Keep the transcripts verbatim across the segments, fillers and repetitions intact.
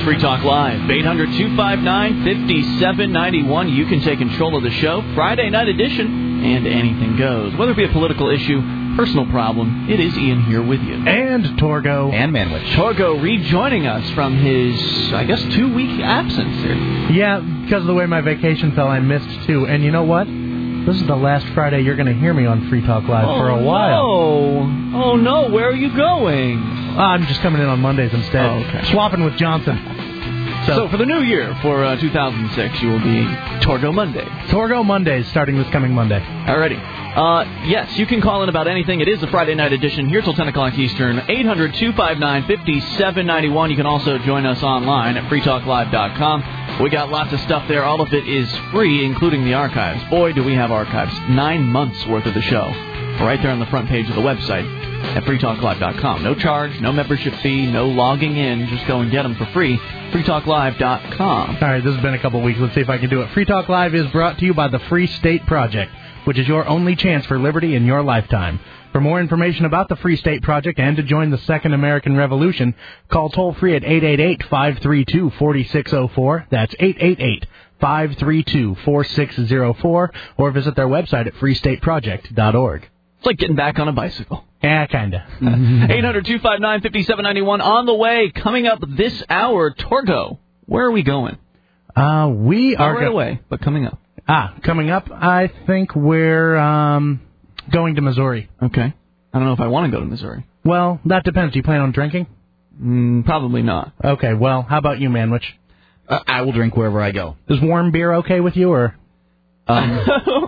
Free Talk Live, eight hundred, two five nine, five seven nine one. You can take control of the show, Friday night edition, and anything goes. Whether it be a political issue, personal problem, it is Ian here with you. And Torgo. And Manwich. Torgo rejoining us from his, I guess, two-week absence here. Yeah, because of the way my vacation fell, I missed two. And you know what? This is the last Friday you're going to hear me on Free Talk Live oh, for a while. Oh, oh no, where are you going? Uh, I'm just coming in on Mondays instead. Oh, okay. Swapping with Johnson. So, so for the new year, for uh, two thousand six, you will be Torgo Monday. Torgo Mondays, starting this coming Monday. Alrighty. Uh, yes, you can call in about anything. It is the Friday night edition here till ten o'clock Eastern. eight hundred, two five nine, five seven nine one. You can also join us online at free talk live dot com. We got lots of stuff there. All of it is free, including the archives. Boy, do we have archives. Nine months worth of the show. Right there on the front page of the website at free talk live dot com. No charge, no membership fee, no logging in. Just go and get them for free. free talk live dot com. All right, this has been a couple weeks. Let's see if I can do it. Free Talk Live is brought to you by the Free State Project, which is your only chance for liberty in your lifetime. For more information about the Free State Project and to join the Second American Revolution, call toll-free at eight eight eight, five three two, four six zero four. That's eight eight eight, five three two, four six zero four, or visit their website at free state project dot org. It's like getting back on a bicycle. Yeah, kind of. eight hundred, two five nine, five seven nine one on the way. Coming up this hour, Torgo. Where are we going? Uh, we Not are... right go- away, but coming up. Ah, coming up, I think we're um, going to Missouri. Okay. I don't know if I want to go to Missouri. Well, that depends. Do you plan on drinking? Mm, probably not. Okay, well, how about you, Manwich? Uh, I will drink wherever I go. Is warm beer okay with you, or...? Um,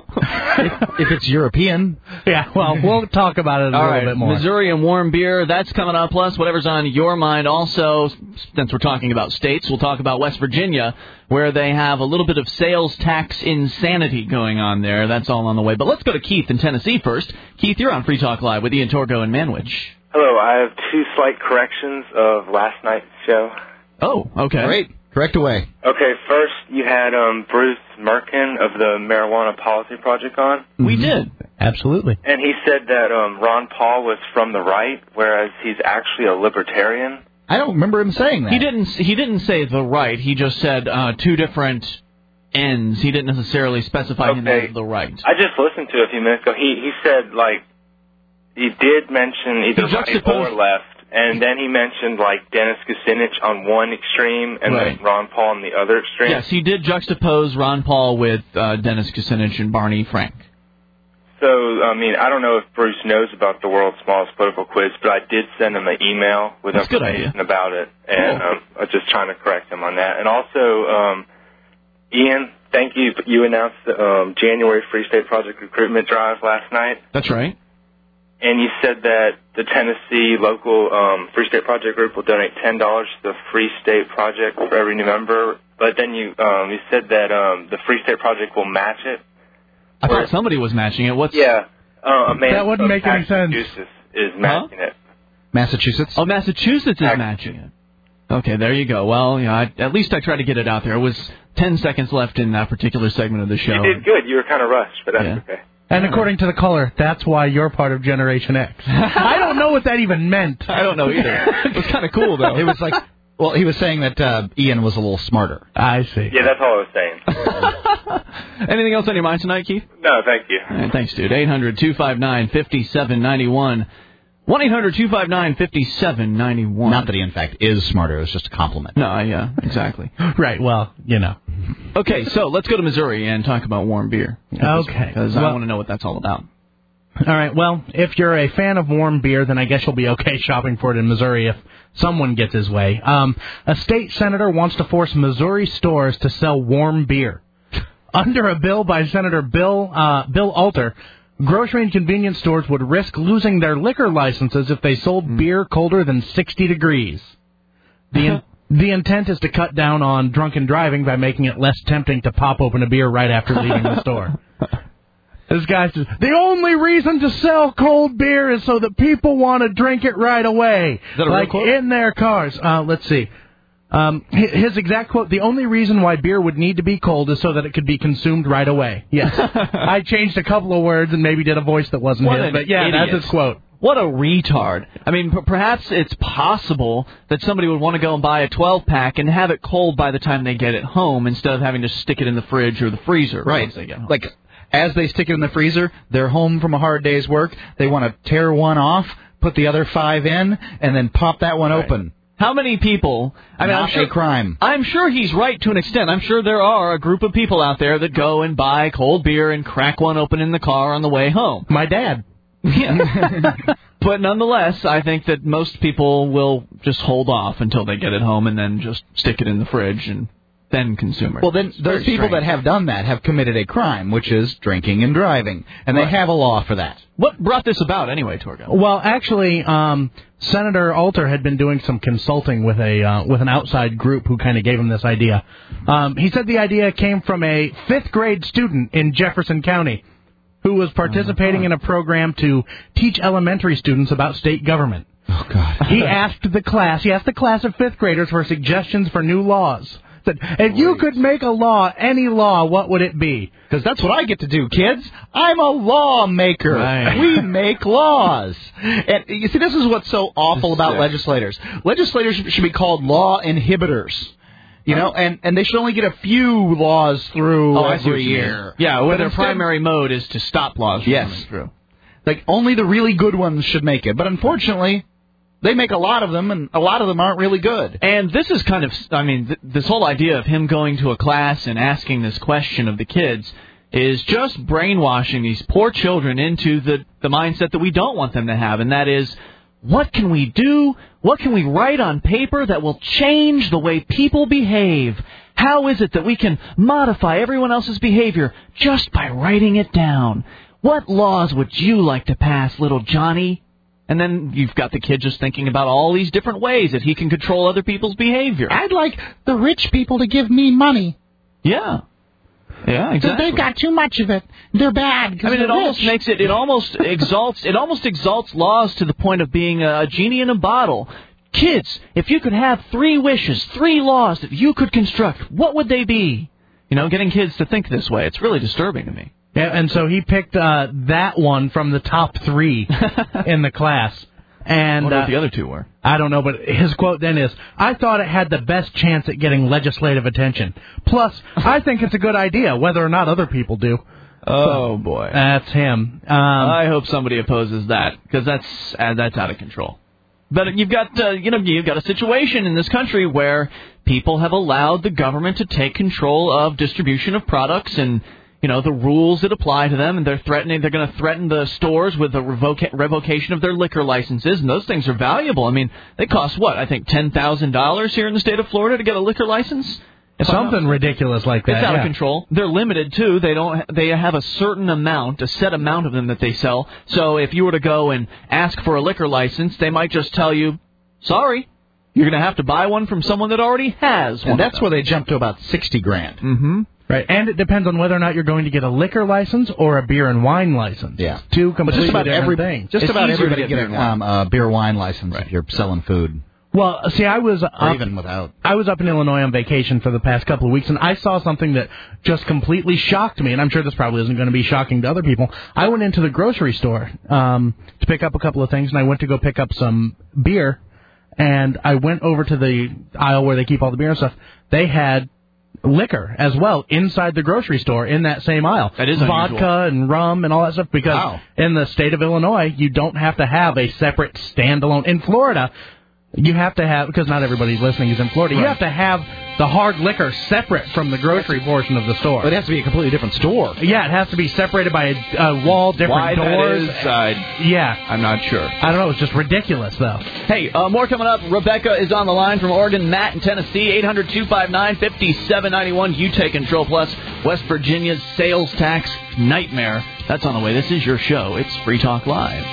if, if it's European. Yeah, well, we'll talk about it a All little right, bit more. Missouri and warm beer, that's coming up. Plus, whatever's on your mind. Also, since we're talking about states, we'll talk about West Virginia, where they have a little bit of sales tax insanity going on there. That's all on the way. But let's go to Keith in Tennessee first. Keith, you're on Free Talk Live with Ian Torgo and Manwich. Hello, I have two slight corrections of last night's show. Oh, okay. Great. Correct away. Okay, first you had um, Bruce Merkin of the Marijuana Policy Project on. We did. Absolutely. And he said that um, Ron Paul was from the right, whereas he's actually a libertarian. I don't remember him saying that. He didn't. He didn't say the right. He just said uh, two different ends. He didn't necessarily specify him Okay. as the right. I just listened to it a few minutes ago. He he said, like, he did mention either He right juxtaposed- or left. And then he mentioned, like, Dennis Kucinich on one extreme and Right. then Ron Paul on the other extreme. Yes, he did juxtapose Ron Paul with uh, Dennis Kucinich and Barney Frank. So, I mean, I don't know if Bruce knows about the world's smallest political quiz, but I did send him an email with That's a good information idea. about it. And Cool. um, I was just trying to correct him on that. And also, um, Ian, thank you. You announced the um, January Free State Project recruitment drive last night. That's right. And you said that the Tennessee local um, Free State Project group will donate ten dollars to the Free State Project for every new member. But then you um, you said that um, the Free State Project will match it. I thought somebody was matching it. What's Yeah. Uh, a man That wouldn't from make any sense. Massachusetts is matching it. Massachusetts? Oh, Massachusetts is Ac- matching it. Okay, there you go. Well, yeah, I, at least I tried to get it out there. It was ten seconds left in that particular segment of the show. You did good. You were kind of rushed, but that's Yeah. okay. And according to the caller, that's why you're part of Generation X. I don't know what that even meant. I don't know either. It was kind of cool, though. It was like, well, he was saying that uh, Ian was a little smarter. I see. Yeah, that's all I was saying. Anything else on your mind tonight, Keith? No, thank you. All right, thanks, dude. eight hundred, two five nine, five seven nine one. one eight hundred, two five nine, five seven nine one. Not that he, in fact, is smarter. It was just a compliment. No, yeah, exactly. Right, well, you know. Okay, so let's go to Missouri and talk about warm beer. Okay. Because I Well- want to know what that's all about. All right, well, if you're a fan of warm beer, then I guess you'll be okay shopping for it in Missouri if someone gets his way. Um, a state senator wants to force Missouri stores to sell warm beer. Under a bill by Senator Bill uh, Bill Alter, grocery and convenience stores would risk losing their liquor licenses if they sold Mm. beer colder than sixty degrees. The in- the intent is to cut down on drunken driving by making it less tempting to pop open a beer right after leaving the store. This guy says, the only reason to sell cold beer is so that people want to drink it right away. Is that a real like quote? in their cars. Uh, let's see. Um, hi- his exact quote, the only reason why beer would need to be cold is so that it could be consumed right away. Yes. I changed a couple of words and maybe did a voice that wasn't What his, an but yeah, idiot. that's his quote. What a retard. I mean, p- perhaps it's possible that somebody would want to go and buy a twelve-pack and have it cold by the time they get it home instead of having to stick it in the fridge or the freezer. Right. Once they get home. Like, as they stick it in the freezer, they're home from a hard day's work. They want to tear one off, put the other five in, and then pop that one right. open. How many people... I mean, Not I'm sure, a crime. I'm sure he's right to an extent. I'm sure there are a group of people out there that go and buy cold beer and crack one open in the car on the way home. My dad. Yeah. But nonetheless, I think that most people will just hold off until they get it home and then just stick it in the fridge and then consume it. Well, then those people strange. that have done that have committed a crime, which is drinking and driving, and Right. they have a law for that. What brought this about anyway, Torgo? Well, actually, um, Senator Alter had been doing some consulting with a uh, with an outside group who kind of gave him this idea. Um, he said the idea came from a fifth grade student in Jefferson County who was participating in a program to teach elementary students about state government. Oh, God. He asked the class, he asked the class of fifth graders for suggestions for new laws. Said, if you could make a law, any law, what would it be? Because that's what I get to do, kids. I'm a lawmaker. Right. We make laws. And you see, this is what's so awful about legislators. Legislators should be called law inhibitors. You know, and, and they should only get a few laws through Oh, I see what every you mean. year. Yeah, where But their instead- primary mode is to stop laws from Yes. coming through. Like, only the really good ones should make it. But unfortunately, they make a lot of them, and a lot of them aren't really good. And this is kind of, I mean, th- this whole idea of him going to a class and asking this question of the kids is just brainwashing these poor children into the, the mindset that we don't want them to have, and that is, what can we do? What can we write on paper that will change the way people behave? How is it that we can modify everyone else's behavior just by writing it down? What laws would you like to pass, little Johnny? And then you've got the kid just thinking about all these different ways that he can control other people's behavior. I'd like the rich people to give me money. Yeah. Yeah, exactly. They've got too much of it. They're bad. I mean, it almost makes it, it almost exalts, it almost exalts laws to the point of being a genie in a bottle. Kids, if you could have three wishes, three laws that you could construct, what would they be? You know, getting kids to think this way, it's really disturbing to me. Yeah, and so he picked uh, that one from the top three in the class. And I wonder uh, what the other two were. I don't know, but his quote then is, I thought it had the best chance at getting legislative attention. Plus, I think it's a good idea, whether or not other people do. Oh, boy. That's him. Um, I hope somebody opposes that, because that's uh, that's out of control. But you've got, uh, you know, you've got a situation in this country where people have allowed the government to take control of distribution of products and, you know, the rules that apply to them, and they're threatening, they're going to threaten the stores with the revoca- revocation of their liquor licenses, and those things are valuable. I mean, they cost, what, I think ten thousand dollars here in the state of Florida to get a liquor license? If Something ridiculous like that. It's out yeah. of control. They're limited too. They don't. They have a certain amount, a set amount of them that they sell. So if you were to go and ask for a liquor license, they might just tell you, "Sorry, you're going to have to buy one from someone that already has one." And that's where they jump to about sixty grand. Mm-hmm. Right, and it depends on whether or not you're going to get a liquor license or a beer and wine license. Yeah. Two But completely just about different every things. just It's about easier to everybody get get beer a and wine. um, uh, beer wine license Right. if you're selling food, Well, see, I was or up, even without. I was up in Illinois on vacation for the past couple of weeks, and I saw something that just completely shocked me, and I'm sure this probably isn't going to be shocking to other people. I went into the grocery store um, to pick up a couple of things, and I went to go pick up some beer, and I went over to the aisle where they keep all the beer and stuff. They had liquor as well inside the grocery store in that same aisle. That is vodka unusual. and rum and all that stuff, because Wow. in the state of Illinois, you don't have to have a separate standalone. In Florida, you have to have, because not everybody listening is in Florida, you have to have the hard liquor separate from the grocery portion of the store. It has to be a completely different store. Yeah, it has to be separated by a, a wall, different Why doors. that is, I, Yeah. I'm not sure. I don't know, it's just ridiculous, though. Hey, uh, more coming up. Rebecca is on the line from Oregon. Matt in Tennessee. eight hundred two five nine five seven nine one. You take control. Plus, West Virginia's sales tax nightmare. That's on the way. This is your show. It's Free Talk Live.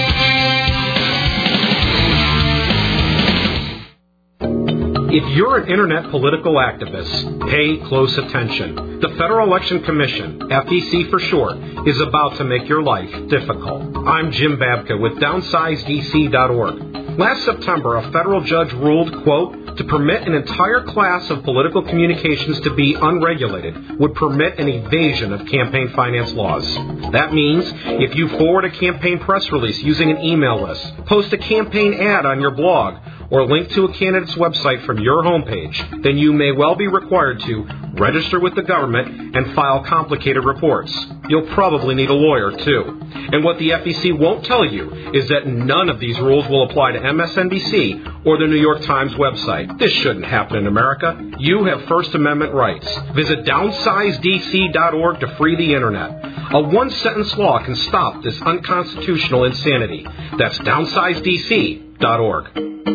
If you're an internet political activist, pay close attention. The Federal Election Commission, F E C for short, is about to make your life difficult. I'm Jim Babka with downsize D C dot org. Last September, a federal judge ruled, quote, to permit an entire class of political communications to be unregulated would permit an evasion of campaign finance laws. That means if you forward a campaign press release using an email list, post a campaign ad on your blog, or link to a candidate's website from your homepage, then you may well be required to register with the government and file complicated reports. You'll probably need a lawyer, too. And what the F E C won't tell you is that none of these rules will apply to M S N B C or the New York Times website. This shouldn't happen in America. You have First Amendment rights. Visit downsize D C dot org to free the Internet. A one-sentence law can stop this unconstitutional insanity. That's downsize D C dot org.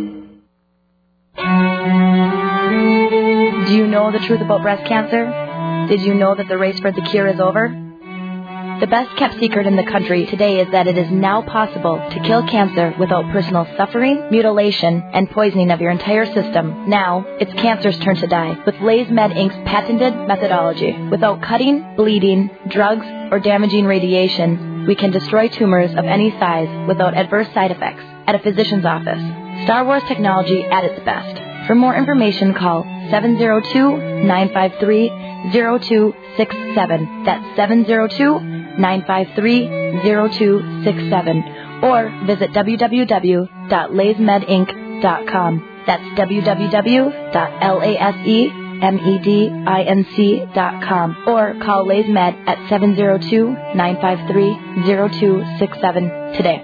Do you know the truth about breast cancer? Did you know that the race for the cure is over? The best-kept secret in the country today is that it is now possible to kill cancer without personal suffering, mutilation, and poisoning of your entire system. Now, it's cancer's turn to die with LaysMed Incorporated's patented methodology. Without cutting, bleeding, drugs, or damaging radiation, we can destroy tumors of any size without adverse side effects at a physician's office. Star Wars technology at its best. For more information, call seven zero two, nine five three, zero two six seven. That's seven zero two, nine five three, zero two six seven. Or visit w w w dot laysmed inc dot com. That's w w w dot lasemedinc dot com. Or call LaysMed at seven zero two, nine five three, zero two six seven today.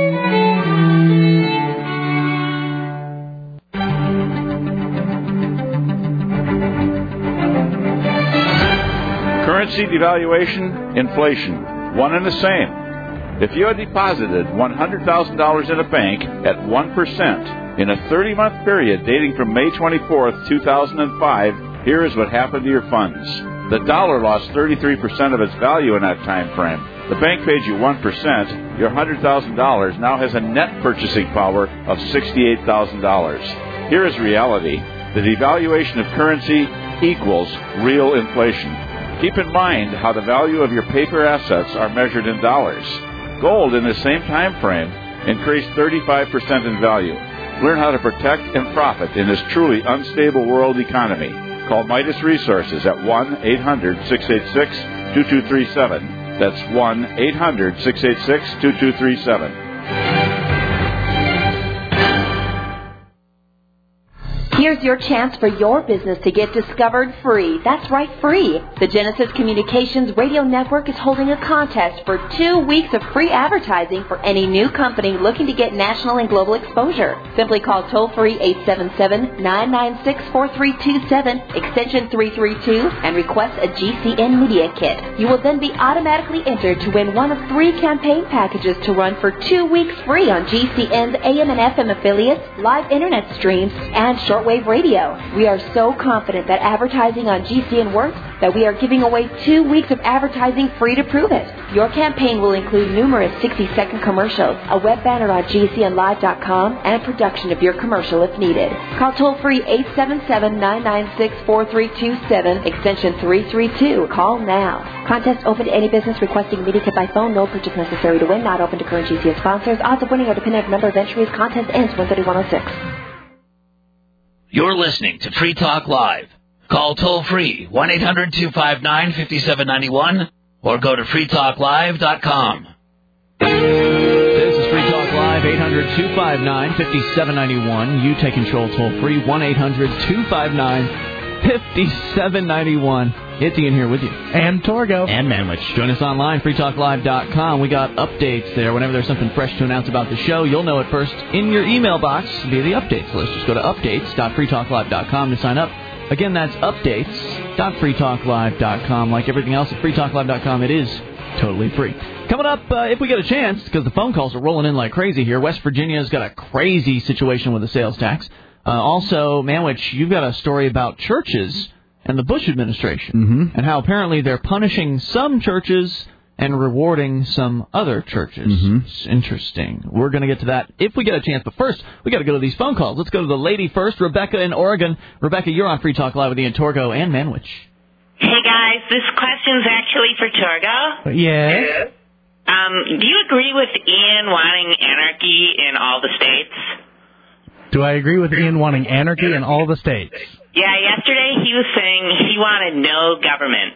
Currency devaluation, inflation, one and the same. If you had deposited one hundred thousand dollars in a bank at one percent in a thirty-month period dating from May twenty-fourth, two thousand five, here is what happened to your funds. The dollar lost thirty-three percent of its value in that time frame. The bank paid you one percent. Your one hundred thousand dollars now has a net purchasing power of sixty-eight thousand dollars. Here is reality. The devaluation of currency equals real inflation. Keep in mind how the value of your paper assets are measured in dollars. Gold in the same time frame increased thirty-five percent in value. Learn how to protect and profit in this truly unstable world economy. Call Midas Resources at one eight hundred, six eight six, two two three seven. That's one eight hundred, six eight six, two two three seven. Here's your chance for your business to get discovered free. That's right, free. The Genesis Communications Radio Network is holding a contest for two weeks of free advertising for any new company looking to get national and global exposure. Simply call toll-free eight seven seven, nine nine six, four three two seven, extension three three two, and request a G C N Media Kit. You will then be automatically entered to win one of three campaign packages to run for two weeks free on G C N's A M and F M affiliates, live internet streams, and shortwave radio. We are so confident that advertising on G C N works that we are giving away two weeks of advertising free to prove it. Your campaign will include numerous sixty-second commercials, a web banner on G C N live dot com, and production of your commercial if needed. Call toll-free eight seven seven, nine nine six, four three two seven, extension three three two. Call now. Contest open to any business requesting media kit by phone. No purchase necessary to win. Not open to current G C N sponsors. Odds of winning are dependent on number of entries. Contest ends one thirty-one oh six. You're listening to Free Talk Live. Call toll-free one eight hundred, two five nine, five seven nine one or go to free talk live dot com. This is Free Talk Live, eight hundred, two five nine, five seven nine one. You take control toll-free, one eight hundred, two five nine, five seven nine one. It's Ian here with you. And Torgo. And Manwich. Join us online, free talk live dot com. We got updates there. Whenever there's something fresh to announce about the show, you'll know it first in your email box via the updates list. Just go to updates dot free talk live dot com to sign up. Again, that's updates dot free talk live dot com. Like everything else at free talk live dot com, it is totally free. Coming up, uh, if we get a chance, because the phone calls are rolling in like crazy here, West Virginia's got a crazy situation with the sales tax. Uh, also, Manwich, you've got a story about churches and the Bush administration, mm-hmm. and how apparently they're punishing some churches and rewarding some other churches. Mm-hmm. It's interesting. We're going to get to that if we get a chance. But first, we got to go to these phone calls. Let's go to the lady first, Rebecca in Oregon. Rebecca, you're on Free Talk Live with Ian Torgo and Manwich. Hey, guys. This question's actually for Torgo. Yes. Um, do you agree with Ian wanting anarchy in all the states? Do I agree with Ian wanting anarchy in all the states? Yeah, yesterday he was saying he wanted no government.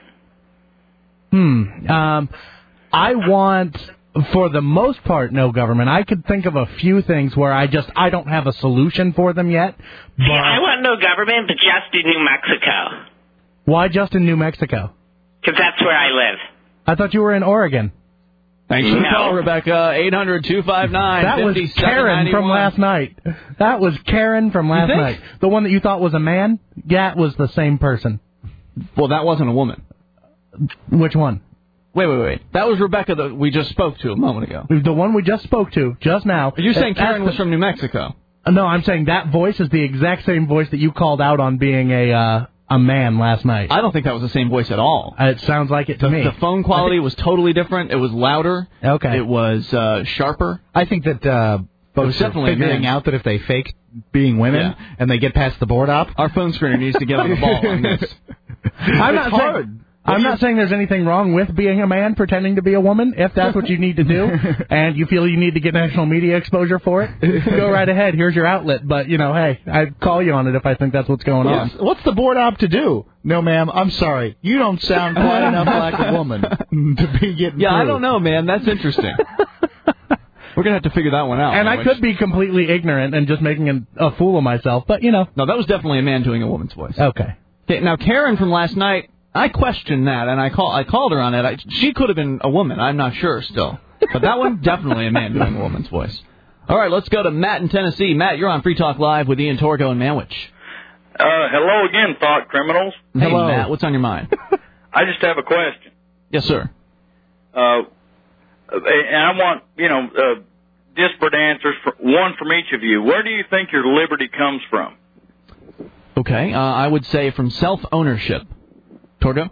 Hmm. Um, I want, for the most part, no government. I could think of a few things where I just, I don't have a solution for them yet. But See, I want no government, but just in New Mexico. Why just in New Mexico? Because that's where I live. I thought you were in Oregon. Thanks for the call, Rebecca. eight hundred two five nine That was Karen from last night. That was Karen from last night. The one that you thought was a man? Yeah, it was the same person. Well, that wasn't a woman. Which one? Wait, wait, wait. That was Rebecca that we just spoke to a moment ago. The one we just spoke to, just now. You're saying That's Karen the- was from New Mexico? Uh, No, I'm saying that voice is the exact same voice that you called out on being a uh, a man last night. I don't think that was the same voice at all. Uh, it sounds like it to the, me. The phone quality was totally different. It was louder. Okay. It was uh, sharper. I think that uh, folks are definitely figuring men. out that if they fake being women Yeah. and they get past the board op, Our phone screener needs to get on the ball on this. I'm not it's hard. saying I'm not saying there's anything wrong with being a man pretending to be a woman. If that's what you need to do, and you feel you need to get national media exposure for it, go right ahead. Here's your outlet. But you know, hey, I'd call you on it if I think that's what's going on. Yes. What's the board op to do? No, ma'am, I'm sorry. You don't sound quite enough like a woman to be getting Yeah, I through. don't know, man. That's interesting. We're going to have to figure that one out. And I Which- could be completely ignorant and just making a, a fool of myself, but you know. No, that was definitely a man doing a woman's voice. Okay. Okay, now, Karen from last night, I questioned that, and I call I called her on it. I, she could have been a woman. I'm not sure still. But that one, definitely a man doing a woman's voice. All right, let's go to Matt in Tennessee. Matt, you're on Free Talk Live with Ian Torgo and Manwich. Uh, hello again, thought criminals. Hey, Hello. Matt, what's on your mind? I just have a question. Yes, sir. Uh, and I want, you know, uh, disparate answers, for, one from each of you. Where do you think your liberty comes from? Okay, uh, I would say from self-ownership. Torgo?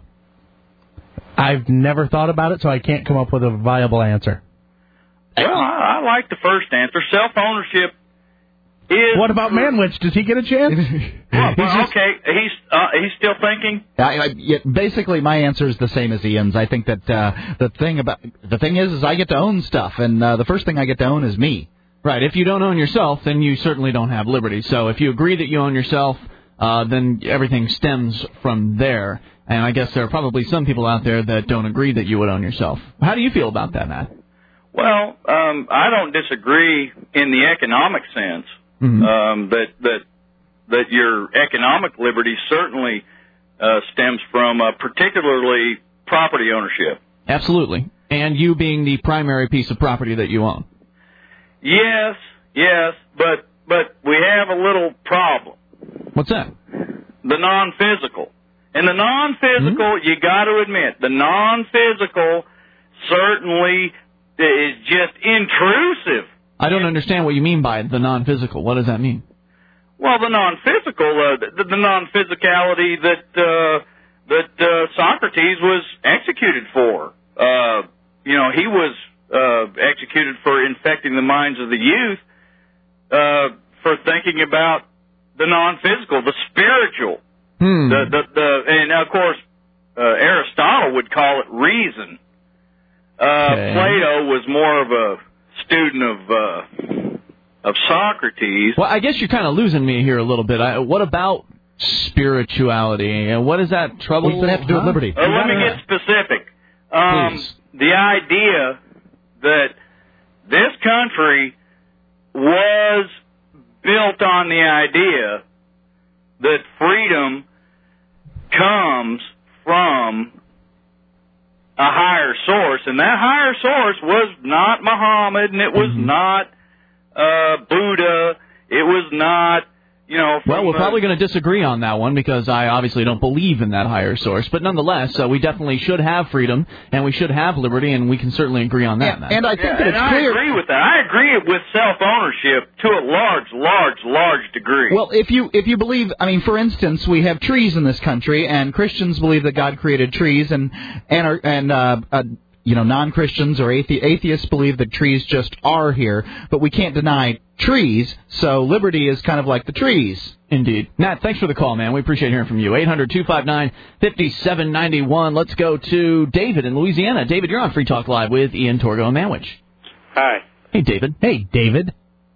I've never thought about it, so I can't come up with a viable answer. Well, I, I like the first answer. Self-ownership is... What about Manwich? Does he get a chance? Well, well, okay, he's uh, he's still thinking? I, I, yeah, basically, my answer is the same as Ian's. I think that uh, the thing about the thing is, is I get to own stuff, and uh, the first thing I get to own is me. Right, if you don't own yourself, then you certainly don't have liberty. So if you agree that you own yourself, uh, then everything stems from there. And I guess there are probably some people out there that don't agree that you would own yourself. How do you feel about that, Matt? Well, um, I don't disagree in the economic sense Mm-hmm. um, that that that your economic liberty certainly uh, stems from uh, particularly property ownership. Absolutely. And you being the primary piece of property that you own. Yes, yes, but but we have a little problem. What's that? The non-physical. And the non-physical, Mm-hmm. you got to admit, the non-physical certainly is just intrusive. I don't understand what you mean by the non-physical. What does that mean? Well, the non-physical, uh, the, the non-physicality that uh, that uh, Socrates was executed for. Uh, you know, he was uh, executed for infecting the minds of the youth uh, for thinking about the non-physical, the spiritual. Hmm. The, the, the, and of course, uh, Aristotle would call it reason. Uh, Okay. Plato was more of a student of uh, of Socrates. Well, I guess you're kind of losing me here a little bit. I, what about spirituality? And what does that trouble? What does that have to do with huh? liberty? Uh, let me get specific. Um, Please. the idea that this country was built on the idea that freedom comes from a higher source, and that higher source was not Muhammad, and it was Mm-hmm. not uh, Buddha, it was not, you know... From Well, we're the- probably going to disagree on that one because I obviously don't believe in that higher source. But nonetheless, uh, we definitely should have freedom and we should have liberty, and we can certainly agree on that. And, Matt. and I think Yeah, that and it's I clear. agree with that. I agree with self-ownership to a large, large, large degree. Well, if you if you believe, I mean, for instance, we have trees in this country, and Christians believe that God created trees, and and are, and uh, uh, you know, non-Christians or athe- atheists believe that trees just are here, but we can't deny trees. So liberty is kind of like the trees. Indeed. Matt, thanks for the call, man. We appreciate hearing from you. eight hundred two five nine five seven nine one. Let's go to David in Louisiana. David, you're on Free Talk Live with Ian Torgo and Manwich. Hi. Hey, David. Hey, David.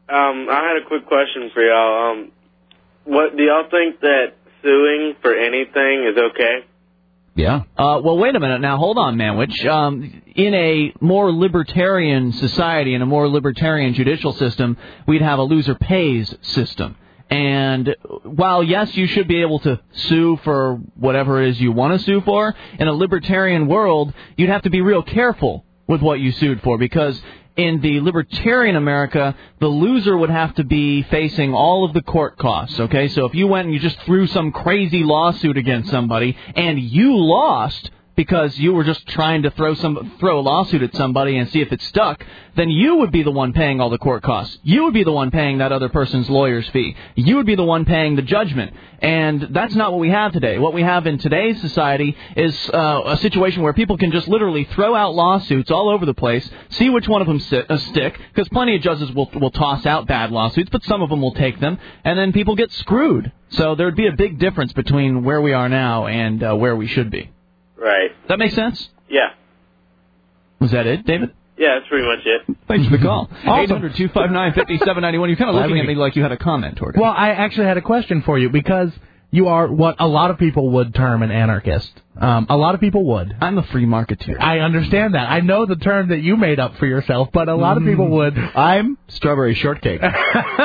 Um, I had a quick question for y'all. Um, what do y'all think that suing for anything is okay? Yeah. Uh, well, wait a minute. Now, hold on, Manwich. Um, in a more libertarian society, in a more libertarian judicial system, we'd have a loser pays system. And while, yes, you should be able to sue for whatever it is you want to sue for, in a libertarian world, you'd have to be real careful with what you sued for, because in the libertarian America, the loser would have to be facing all of the court costs, okay? So if you went and you just threw some crazy lawsuit against somebody and you lost because you were just trying to throw some throw a lawsuit at somebody and see if it stuck, then you would be the one paying all the court costs. You would be the one paying that other person's lawyer's fee. You would be the one paying the judgment. And that's not what we have today. What we have in today's society is uh, a situation where people can just literally throw out lawsuits all over the place, see which one of them sit, uh, stick, because plenty of judges will, will toss out bad lawsuits, but some of them will take them, and then people get screwed. So there would be a big difference between where we are now and uh, where we should be. Right. Does that make sense? Yeah. Was that it, David? Yeah, that's pretty much it. Thanks for the call. eight hundred two five nine five seven nine one. You're kind of looking at me like you had a comment toward it. Well, I actually had a question for you, because you are what a lot of people would term an anarchist. Um, a lot of people would. I'm a free marketeer. I understand that. I know the term that you made up for yourself, but a lot of people would. I'm strawberry shortcake. You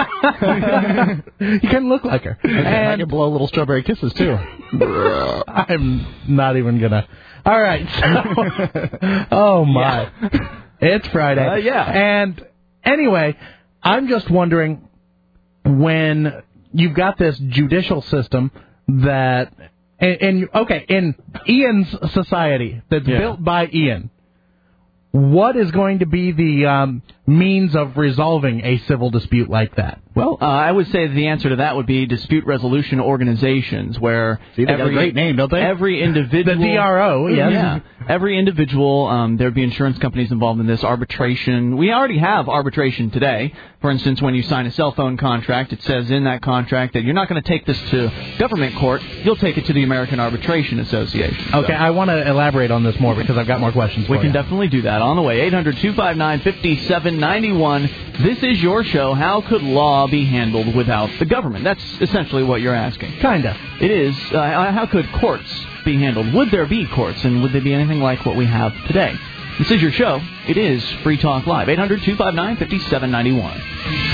can look like her. And I can blow little strawberry kisses, too. I'm not even going to. All right. So, oh, my. Yeah. It's Friday. Uh, yeah. And anyway, I'm just wondering, when you've got this judicial system that, and, and okay, in Ian's society that's yeah. built by Ian, what is going to be the um, means of resolving a civil dispute like that? Well, uh, I would say the answer to that would be dispute resolution organizations, where See, they every, got a great name, don't they? Every individual, the D R O, yes. yeah, every individual. Um, there'd be insurance companies involved in this. Arbitration. We already have arbitration today. For instance, when you sign a cell phone contract, it says in that contract that you're not going to take this to government court. You'll take it to the American Arbitration Association. Okay, so. I want to elaborate on this more because I've got more questions for we you. We can definitely do that. On the way, eight hundred two five nine five seven nine one. This is your show. How could law be handled without the government? That's essentially what you're asking. Kinda. It is. Uh, how could courts be handled? Would there be courts, and would they be anything like what we have today? This is your show. It is Free Talk Live. eight hundred two five nine five seven nine one.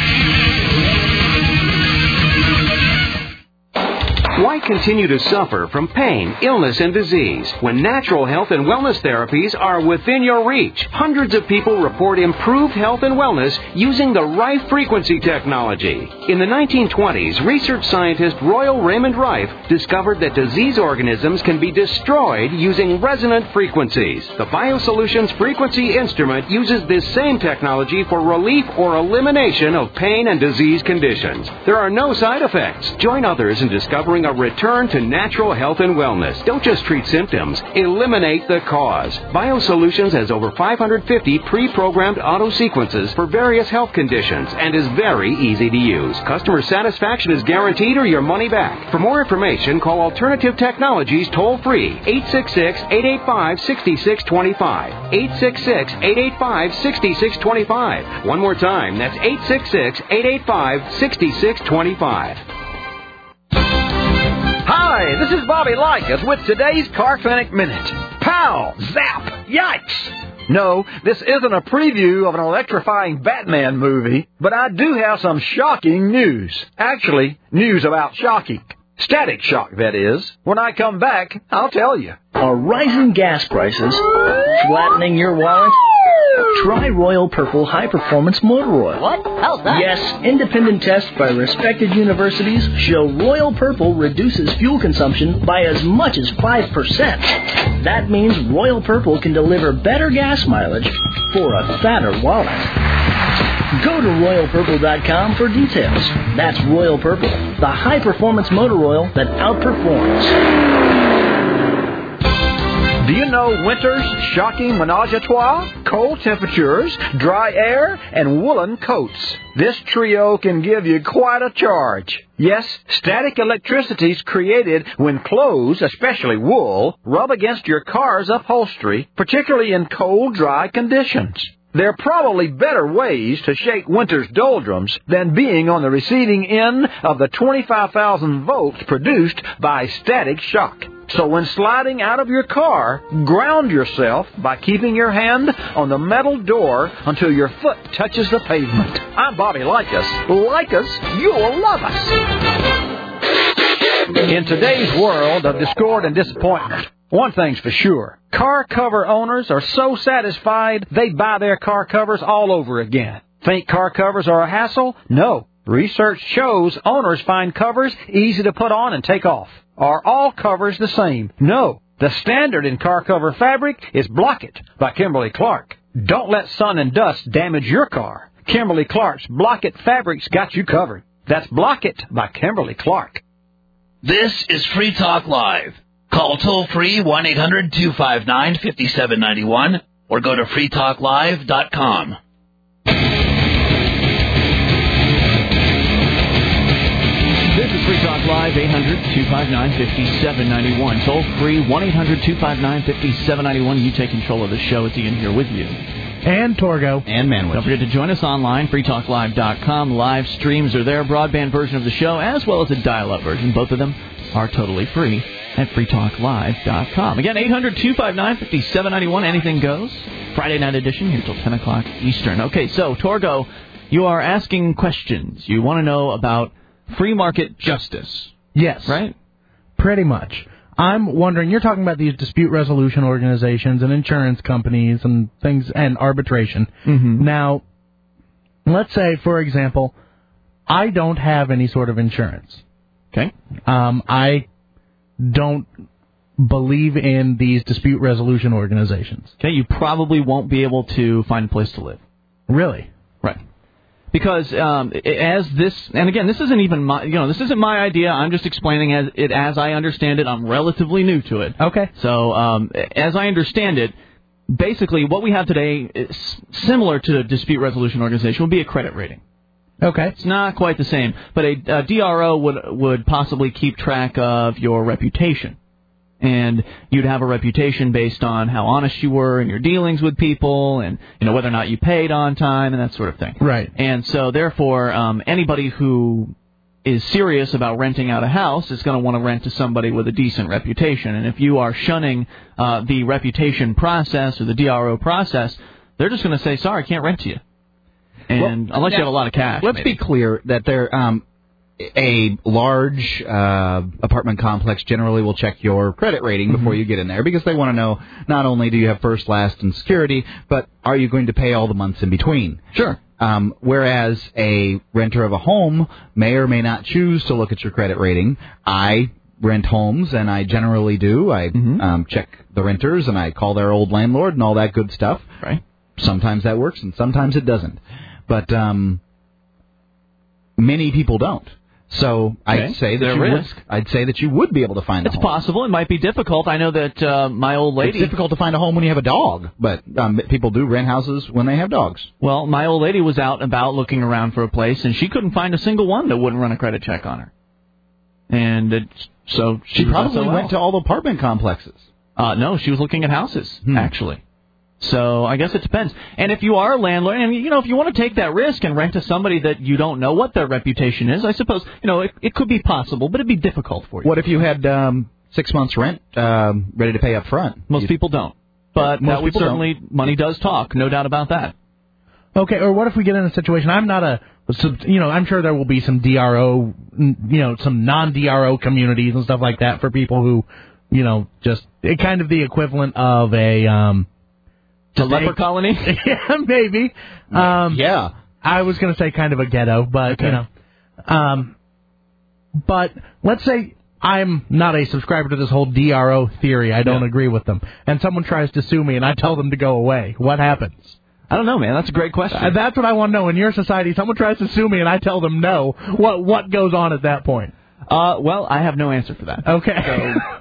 Why continue to suffer from pain, illness, and disease when natural health and wellness therapies are within your reach? Hundreds of people report improved health and wellness using the Rife frequency technology. In the nineteen twenties, research scientist Royal Raymond Rife discovered that disease organisms can be destroyed using resonant frequencies. The BioSolutions frequency instrument uses this same technology for relief or elimination of pain and disease conditions. There are no side effects. Join others in discovering a return to natural health and wellness. Don't just treat symptoms. Eliminate the cause. BioSolutions has over five hundred fifty pre-programmed auto sequences for various health conditions and is very easy to use. Customer satisfaction is guaranteed or your money back. For more information, call Alternative Technologies toll-free, eight six six, eight eight five, six six two five, eight six six, eight eight five, six six two five. One more time, that's eight six six, eight eight five, six six two five. Hi, this is Bobby Likens with today's Car Clinic Minute. Pow! Zap! Yikes! No, this isn't a preview of an electrifying Batman movie, but I do have some shocking news. Actually, news about shocking. Static shock, that is. When I come back, I'll tell you. Are rising gas prices flattening your wallet? Try Royal Purple High Performance Motor Oil. What? How's that? Yes, independent tests by respected universities show Royal Purple reduces fuel consumption by as much as five percent. That means Royal Purple can deliver better gas mileage for a fatter wallet. Go to royal purple dot com for details. That's Royal Purple, the high-performance motor oil that outperforms. Do you know winter's shocking menage a trois? Cold temperatures, dry air, and woolen coats. This trio can give you quite a charge. Yes, static electricity is created when clothes, especially wool, rub against your car's upholstery, particularly in cold, dry conditions. There are probably better ways to shake winter's doldrums than being on the receiving end of the twenty-five thousand volts produced by static shock. So when sliding out of your car, ground yourself by keeping your hand on the metal door until your foot touches the pavement. I'm Bobby Like Us. Like us, you'll love us. In today's world of discord and disappointment, one thing's for sure. Car cover owners are so satisfied they buy their car covers all over again. Think car covers are a hassle? No. Research shows owners find covers easy to put on and take off. Are all covers the same? No. The standard in car cover fabric is Block It by Kimberly Clark. Don't let sun and dust damage your car. Kimberly Clark's Block It fabric's got you covered. That's Block It by Kimberly Clark. This is Free Talk Live. Call toll-free one eight hundred two five nine five seven nine one or go to free talk live dot com. This is Free Talk Live, eight hundred two five nine five seven nine one. Toll-free, one eight hundred two five nine five seven nine one. You take control of the show. It's Ian here with you. And Torgo. And Manwich. Don't forget to join us online, free talk live dot com. Live streams are there, broadband version of the show, as well as a dial-up version. Both of them are totally free at free talk live dot com. Again, eight hundred two five nine five seven nine one. Anything goes. Friday night edition here till ten o'clock Eastern. Okay, so, Torgo, you are asking questions. You want to know about free market justice. Yes. Right? Pretty much. I'm wondering, you're talking about these dispute resolution organizations and insurance companies and things, and arbitration. Mm-hmm. Now, let's say, for example, I don't have any sort of insurance. Okay. Um, I don't believe in these dispute resolution organizations. Okay, you probably won't be able to find a place to live. Really? Right. Because um, as this, and again, this isn't even my, you know, this isn't my idea. I'm just explaining as it as I understand it. I'm relatively new to it. Okay. So um, as I understand it, basically what we have today is similar to a dispute resolution organization would be a credit rating. Okay. It's not quite the same, but a, a D R O would would possibly keep track of your reputation. And you'd have a reputation based on how honest you were in your dealings with people and, you know, whether or not you paid on time and that sort of thing. Right. And so, therefore, um, anybody who is serious about renting out a house is going to want to rent to somebody with a decent reputation. And if you are shunning uh, the reputation process or the D R O process, they're just going to say, sorry, I can't rent to you. And well, unless now, you have a lot of cash. Let's maybe. be clear that there, um, a large uh, apartment complex generally will check your credit rating before Mm-hmm. you get in there because they want to know not only do you have first, last, and security, but are you going to pay all the months in between? Sure. Um, whereas a renter of a home may or may not choose to look at your credit rating. I rent homes, and I generally do. I mm-hmm. um, check the renters, and I call their old landlord and all that good stuff. Right. Sometimes that works, and sometimes it doesn't. But um, many people don't. So okay. I'd say that Their you risk. would, I'd say that you would be able to find it's a home. It's possible. It might be difficult. I know that uh, my old lady... It's difficult to find a home when you have a dog, but um, people do rent houses when they have dogs. Well, my old lady was out and about looking around for a place, and she couldn't find a single one that wouldn't run a credit check on her. And it, so she, she was probably so well. went to all the apartment complexes. Uh, no, she was looking at houses, hmm. actually. So I guess it depends. And if you are a landlord, and you know, if you want to take that risk and rent to somebody that you don't know what their reputation is, I suppose, you know, it, it could be possible, but it'd be difficult for you. What if you had um, six months rent um, ready to pay up front? Most You'd, people don't. But most that would people certainly, don't. money does talk, no doubt about that. Okay, or what if we get in a situation, I'm not a, you know, I'm sure there will be some D R O, you know, some non-D R O communities and stuff like that for people who, you know, just, it kind of the equivalent of a, um, The leper colony? Yeah, maybe. Um, yeah. I was going to say kind of a ghetto, but, okay. you know. Um, but let's say I'm not a subscriber to this whole D R O theory. I don't yeah. agree with them. And someone tries to sue me, and I tell them to go away. What happens? I don't know, man. That's a great question. Uh, that's what I want to know. In your society, someone tries to sue me, and I tell them no. What what goes on at that point? Uh, well, I have no answer for that. Okay. So,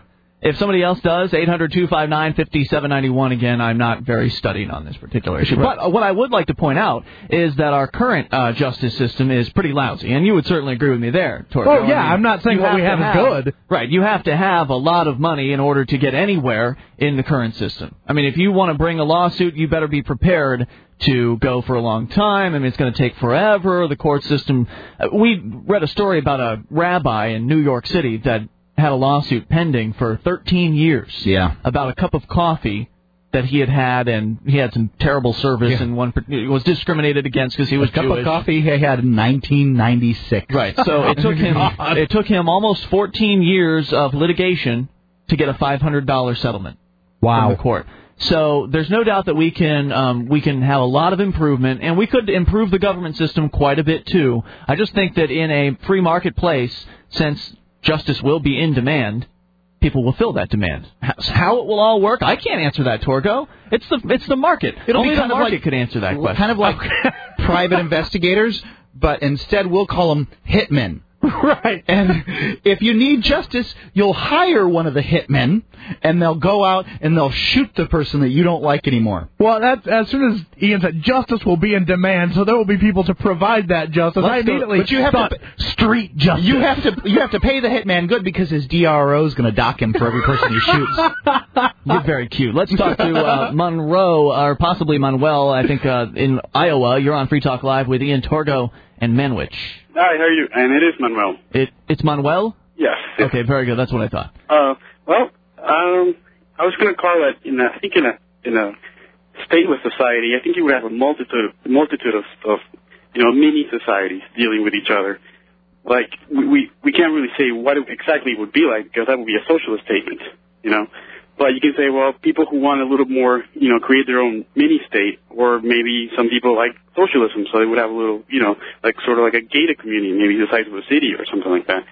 If somebody else does, eight hundred two five nine five seven nine one. Again, I'm not very studied on this particular issue. Right. But what I would like to point out is that our current uh, justice system is pretty lousy. And you would certainly agree with me there, Torgo. Oh, yeah, I mean, I'm not saying you what we have, to is good. Right, you have to have a lot of money in order to get anywhere in the current system. I mean, if you want to bring a lawsuit, you better be prepared to go for a long time. I mean, it's going to take forever. The court system... Uh, we read a story about a rabbi in New York City that had a lawsuit pending for thirteen years yeah. about a cup of coffee that he had had, and he had some terrible service, yeah. and one was discriminated against because he was a cup Jewish. of coffee he had in nineteen ninety-six. Right. So it took him it took him almost fourteen years of litigation to get a five hundred dollars settlement wow. from the court. So there's no doubt that we can um, we can have a lot of improvement, and we could improve the government system quite a bit too. I just think that in a free marketplace, since justice will be in demand, people will fill that demand. How it will all work, I can't answer that, Torgo. It's the it's the market. It'll Only be kind the of market like, could answer that question. Kind of like private investigators, but instead we'll call them hitmen. Right. And if you need justice, you'll hire one of the hitmen, and they'll go out and they'll shoot the person that you don't like anymore. Well, that's, as soon as Ian said, justice will be in demand, so there will be people to provide that justice. Let's I go, immediately but you have thought to, street justice. You have to you have to pay the hitman good because his D R O is going to dock him for every person he shoots. You're very cute. Let's talk to uh, Monroe, or possibly Manuel, I think, uh, in Iowa. You're on Free Talk Live with Ian, Torgo, and Menwich. Hi, how are you? And it is Manuel. It It's Manuel? Yes. Okay, very good. That's what I thought. Uh, well, um, I was going to call it, in a, I think in a in a stateless society, I think you would have a multitude of, multitude of, of, you know, mini societies dealing with each other. Like, we, we, we can't really say what it exactly would be like, because that would be a socialist statement, you know. But you can say, well, people who want a little more, you know, create their own mini-state, or maybe some people like socialism, so they would have a little, you know, like sort of like a gated community, maybe the size of a city or something like that.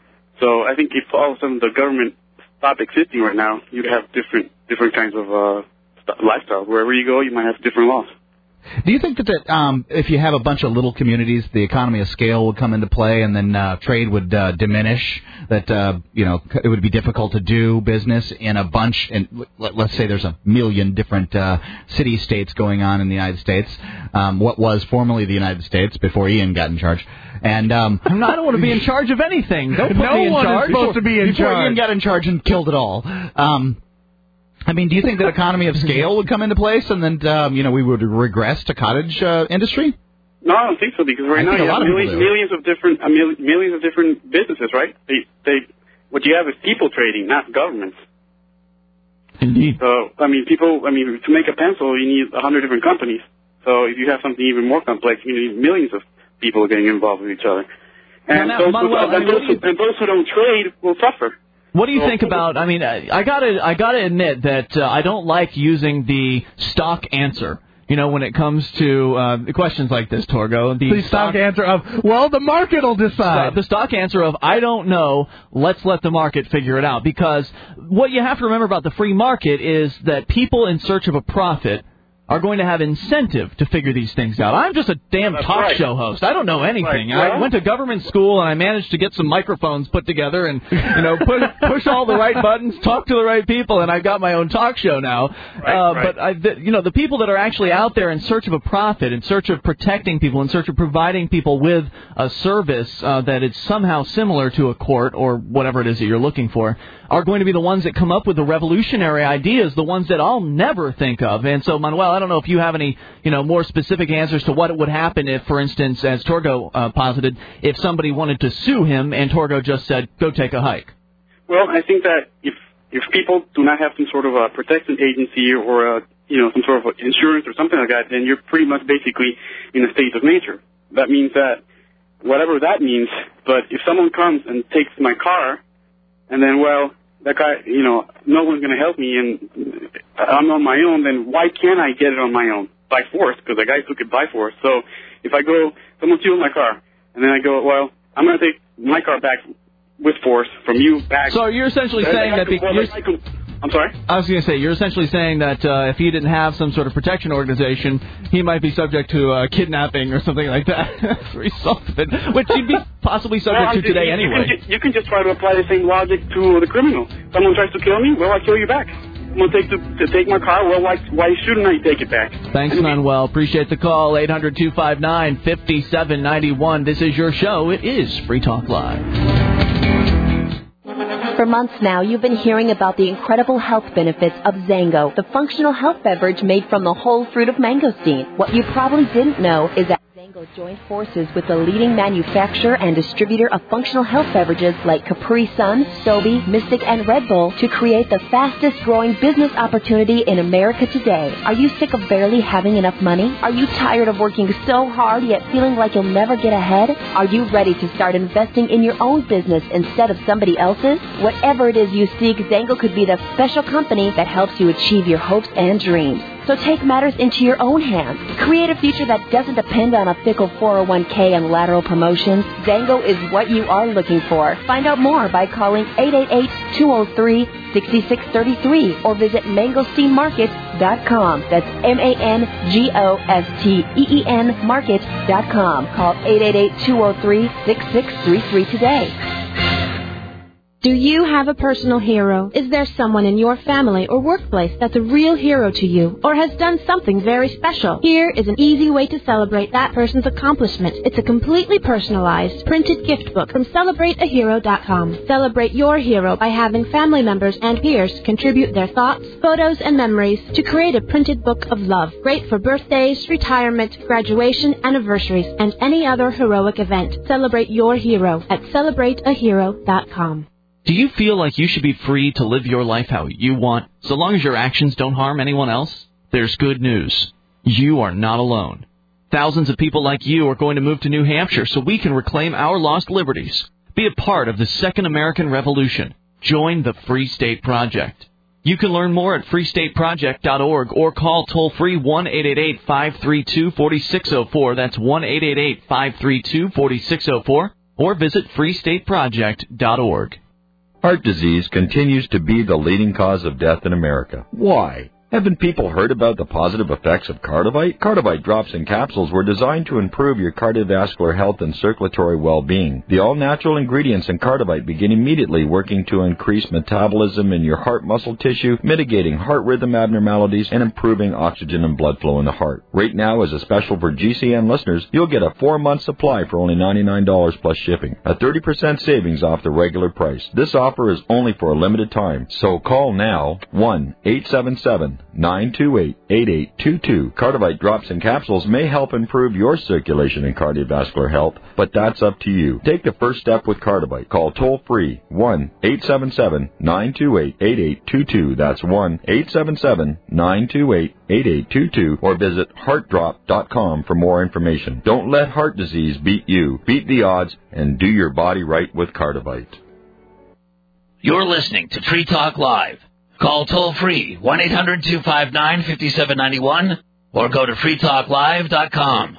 So I think if all of a sudden the government stopped existing right now, you'd have different different kinds of uh, lifestyles. Wherever you go, you might have different laws. Do you think that, that um, if you have a bunch of little communities, the economy of scale would come into play, and then uh, trade would uh, diminish? That uh, you know, it would be difficult to do business in a bunch. And let's say there's a million different uh, city states going on in the United States. Um, what was formerly the United States before Ian got in charge. And um, I'm not, I don't want to be in charge of anything. Don't put no me in one charge. is supposed to be in before charge. Ian got in charge and killed it all. Um, I mean, do you think that economy of scale would come into place, and then um, you know we would regress to cottage uh, industry? No, I don't think so, because right I now think you a have lot of millions, people do. millions of different uh, mil- millions of different businesses, right? They, they, what you have is people trading, not governments. Indeed. So, I mean, people. I mean, to make a pencil, you need a hundred different companies. So, if you have something even more complex, you need millions of people getting involved with each other. And, now, those, Manuel, who, and, I mean, those who, and those who don't trade will suffer. What do you think about? I mean, I, I gotta, I gotta admit that uh, I don't like using the stock answer. You know, when it comes to uh, questions like this, Torgo, the, the stock, stock answer of, well, the market will decide. The stock answer of, I don't know, let's let the market figure it out. Because what you have to remember about the free market is that people in search of a profit are going to have incentive to figure these things out. I'm just a damn That's talk right. show host. I don't know anything. Right. I went to government school, and I managed to get some microphones put together and, you know, put, push all the right buttons, talk to the right people, and I've got my own talk show now. Right, uh, right. But, I, the, you know, the people that are actually out there in search of a profit, in search of protecting people, in search of providing people with a service uh, that is somehow similar to a court or whatever it is that you're looking for, are going to be the ones that come up with the revolutionary ideas, the ones that I'll never think of. And so, Manuel, I don't know if you have any, you know, more specific answers to what would happen if, for instance, as Torgo uh, posited, if somebody wanted to sue him and Torgo just said, go take a hike. Well, I think that if if people do not have some sort of a protection agency or a, you know, some sort of insurance or something like that, then you're pretty much basically in a state of nature. That means that whatever that means. But if someone comes and takes my car, and then, well, that guy, you know, no one's going to help me, and I'm on my own, then why can't I get it on my own? By force, because the guy took it by force. So if I go, someone steals my car, and then I go, well, I'm going to take my car back with force from you back. So you're essentially And saying I that could- the, well, you're, I could, I'm sorry? I was going to say, you're essentially saying that uh, if he didn't have some sort of protection organization, he might be subject to uh, kidnapping or something like that as a result of it, which he'd be possibly subject well, to today you, anyway. You can, you can just try to apply the same logic to the criminal. Someone tries to kill me, well, I kill you back. I'm going to take, the, to take my car, well, why, why shouldn't I take it back? Thanks, Manuel. Appreciate the call. eight hundred, two five nine, five seven nine one. This is your show. It is Free Talk Live. For months now, you've been hearing about the incredible health benefits of Zango, the functional health beverage made from the whole fruit of mangosteen. What you probably didn't know is that Zango joined forces with the leading manufacturer and distributor of functional health beverages like Capri Sun, Sobe, Mystic, and Red Bull to create the fastest growing business opportunity in America today. Are you sick of barely having enough money? Are you tired of working so hard yet feeling like you'll never get ahead? Are you ready to start investing in your own business instead of somebody else's? Whatever it is you seek, Zango could be the special company that helps you achieve your hopes and dreams. So take matters into your own hands. Create a future that doesn't depend on a fickle four oh one k and lateral promotions. Zango is what you are looking for. Find out more by calling eight eight eight, two oh three, six six three three or visit mangosteen market dot com. That's M A N G O S T E E N market dot com. Call eight eight eight, two oh three, six six three three today. Do you have a personal hero? Is there someone in your family or workplace that's a real hero to you or has done something very special? Here is an easy way to celebrate that person's accomplishment. It's a completely personalized printed gift book from celebrate a hero dot com. Celebrate your hero by having family members and peers contribute their thoughts, photos, and memories to create a printed book of love. Great for birthdays, retirement, graduation, anniversaries, and any other heroic event. Celebrate your hero at celebrate a hero dot com. Do you feel like you should be free to live your life how you want, so long as your actions don't harm anyone else? There's good news. You are not alone. Thousands of people like you are going to move to New Hampshire so we can reclaim our lost liberties. Be a part of the Second American Revolution. Join the Free State Project. You can learn more at free state project dot org or call toll-free one eight eight eight, five three two, four six zero four. That's one eight eight eight, five three two, four six zero four or visit free state project dot org. Heart disease continues to be the leading cause of death in America. Why? Haven't people heard about the positive effects of Cardivite? Cardivite drops and capsules were designed to improve your cardiovascular health and circulatory well-being. The all-natural ingredients in Cardivite begin immediately working to increase metabolism in your heart muscle tissue, mitigating heart rhythm abnormalities, and improving oxygen and blood flow in the heart. Right now, as a special for G C N listeners, you'll get a four-month supply for only ninety-nine dollars plus shipping, a thirty percent savings off the regular price. This offer is only for a limited time, so call now, one eight seven seven, nine two eight, eight eight two two. Cardivite drops and capsules may help improve your circulation and cardiovascular health, but that's up to you. Take the first step with Cardivite. Call toll-free one eight seven seven, nine two eight, eight eight two two. That's one eight seven seven, nine two eight, eight eight two two or visit heart drop dot com for more information. Don't let heart disease beat you. Beat the odds and do your body right with Cardivite. You're listening to Free Talk Live. Call toll-free one eight hundred, two five nine, five seven nine one or go to free talk live dot com.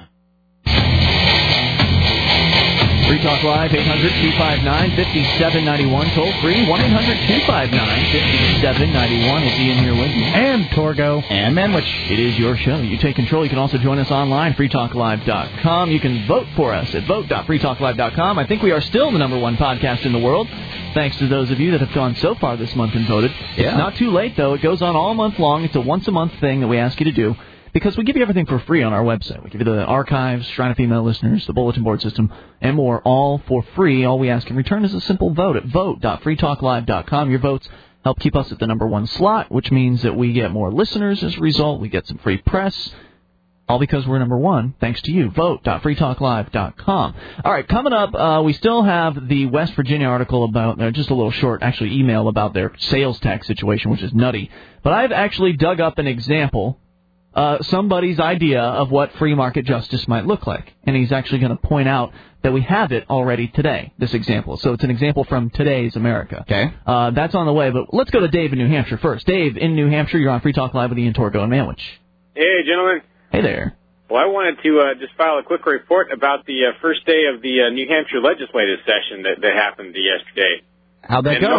Free Talk Live, eight hundred, two five nine, five seven nine one. Toll-free, one eight hundred, two five nine, five seven nine one. It's Ian here with you. And Torgo. And Manwich. It is your show. You take control. You can also join us online, free talk live dot com. You can vote for us at vote dot free talk live dot com. I think we are still the number one podcast in the world, thanks to those of you that have gone so far this month and voted. Yeah. It's not too late, though. It goes on all month long. It's a once-a-month thing that we ask you to do, because we give you everything for free on our website. We give you the archives, Shrine of Female Listeners, the bulletin board system, and more, all for free. All we ask in return is a simple vote at vote dot free talk live dot com. Your votes help keep us at the number one slot, which means that we get more listeners as a result. We get some free press, all because we're number one, thanks to you. vote dot free talk live dot com. All right, coming up, uh, we still have the West Virginia article about, uh, just a little short, actually, email about their sales tax situation, which is nutty. But I've actually dug up an example, uh, somebody's idea of what free market justice might look like. And he's actually going to point out that we have it already today, this example. So it's an example from today's America. Okay. Uh, that's on the way, but let's go to Dave in New Hampshire first. Dave, in New Hampshire, you're on Free Talk Live with Ian Torgo and Manwich. Hey, gentlemen. Hey there. Well, I wanted to uh, just file a quick report about the uh, first day of the uh, New Hampshire legislative session that, that happened yesterday. How'd that and go?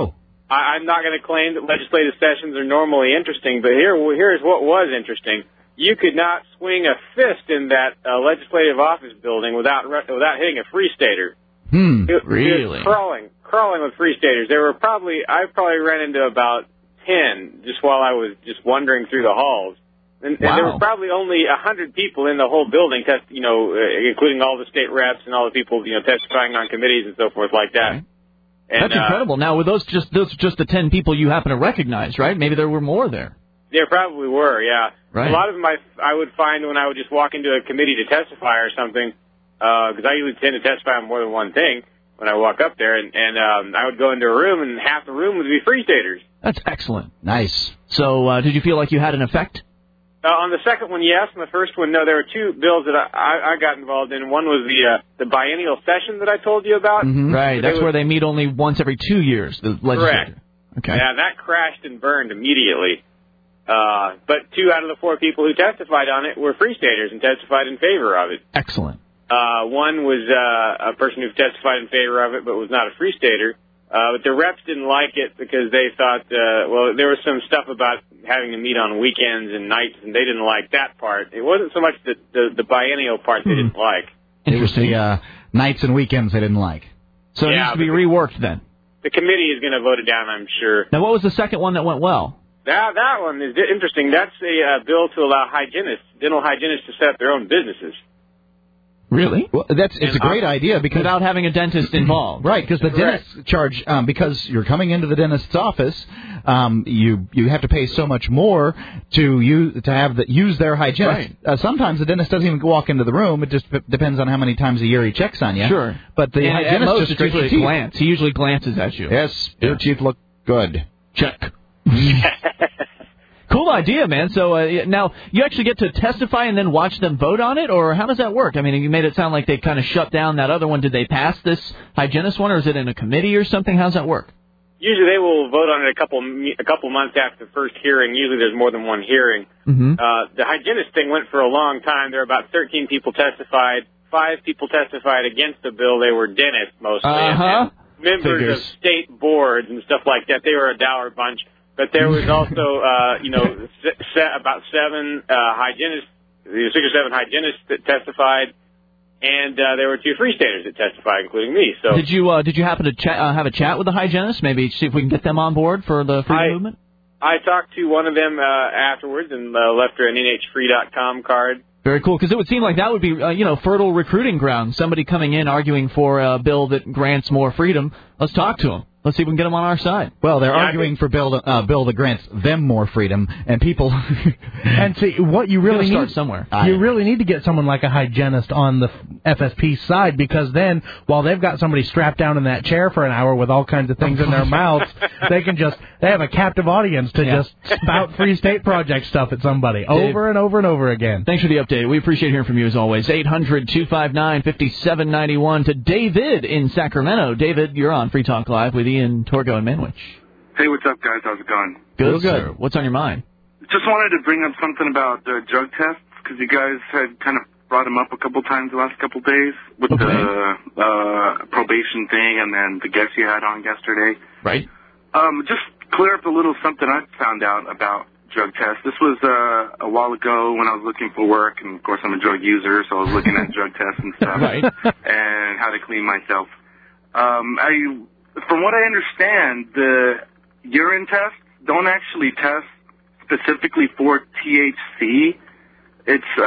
I, I'm not going to claim that legislative sessions are normally interesting, but here, here's what was interesting. You could not swing a fist in that uh, legislative office building without without hitting a Free Stater. Hmm, it, really? It was crawling, crawling with Free Staters. There were probably, I probably ran into about ten just while I was just wandering through the halls. And, wow. and there were probably only a hundred people in the whole building, test, you know, uh, including all the state reps and all the people, you know, testifying on committees and so forth like that. And, That's incredible. Uh, now, were those just those just the ten people you happen to recognize, right? Maybe there were more there. There probably were, yeah. Right. A lot of them I, I would find when I would just walk into a committee to testify or something, because uh, I usually tend to testify on more than one thing when I walk up there, and, and um, I would go into a room, and half the room would be Free Staters. That's excellent. Nice. So uh, did you feel like you had an effect? Uh, on the second one, yes. On the first one, no. There were two bills that I, I, I got involved in. One was the uh, the biennial session that I told you about. Mm-hmm. Right. That's was, where they meet only once every two years, the legislature. Correct. Okay. Yeah, that crashed and burned immediately. Uh, but two out of the four people who testified on it were Free Staters and testified in favor of it. Excellent. Uh, one was uh, a person who testified in favor of it but was not a Free Stater. Uh, but the reps didn't like it because they thought, uh, well, there was some stuff about having to meet on weekends and nights, and they didn't like that part. It wasn't so much the, the, the biennial part they didn't like. It was the uh, nights and weekends they didn't like. So it yeah, needs to be reworked then. The committee is going to vote it down, I'm sure. Now, what was the second one that went well? That that one is interesting. That's a uh, bill to allow hygienists, dental hygienists, to set up their own businesses. Really? Well, that's it's and a great uh, idea because without having a dentist involved, right? Because the Correct. dentists charge um, because you're coming into the dentist's office, um, you you have to pay so much more to use to have the, use their hygienist. Right. Uh, sometimes the dentist doesn't even walk into the room. It just p- depends on how many times a year he checks on you. Sure, but the and hygienist at most just it's straight usually your a teeth. glance. He usually glances at you. Yes, your yeah. teeth look good. Check. Cool idea, man. So uh, now you actually get to testify and then watch them vote on it, or how does that work? I mean, you made it sound like they kind of shut down that other one. Did they pass this hygienist one, or is it in a committee or something? How does that work? Usually they will vote on it a couple a couple months after the first hearing. Usually there's more than one hearing. Mm-hmm. Uh, the hygienist thing went for a long time. There were about thirteen people testified. Five people testified against the bill. They were dentists mostly. Uh-huh. And members Figures. of state boards and stuff like that. They were a dour bunch. But there was also, uh, you know, se- about seven uh, hygienists, six or seven hygienists that testified, and uh, there were two Free Staters that testified, including me. So did you uh, did you happen to cha- uh, have a chat with the hygienist? Maybe see if we can get them on board for the freedom I, movement. I talked to one of them uh, afterwards and uh, left her an N H free dot com card. Very cool, because it would seem like that would be, uh, you know, fertile recruiting ground. Somebody coming in arguing for a bill that grants more freedom. Let's talk to them. Let's see if we can get them on our side. Well, they're Yeah, arguing for bill uh, bill that grants them more freedom, and people. And see, what you really Gotta start need somewhere. You really need to get someone like a hygienist on the F S P side, because then, while they've got somebody strapped down in that chair for an hour with all kinds of things in their mouths, they can just they have a captive audience to Yeah. just spout Free State Project stuff at somebody over and over and over again. Thanks for the update. We appreciate hearing from you as always. eight hundred two five nine five seven nine one to David in Sacramento. David, you're on Free Talk Live with Ian Torgo and Manwich. Hey, what's up, guys? How's it going? Good, Real good. sir. What's on your mind? Just wanted to bring up something about the drug tests, because you guys had kind of brought them up a couple times the last couple days with Okay. the uh, probation thing and then the guest you had on yesterday. Right. Um, just clear up a little something I found out about drug tests. This was uh, a while ago when I was looking for work, and of course I'm a drug user, so I was looking at drug tests and stuff Right. and how to clean myself. Um, I, from what I understand, the urine tests don't actually test specifically for T H C. It's uh,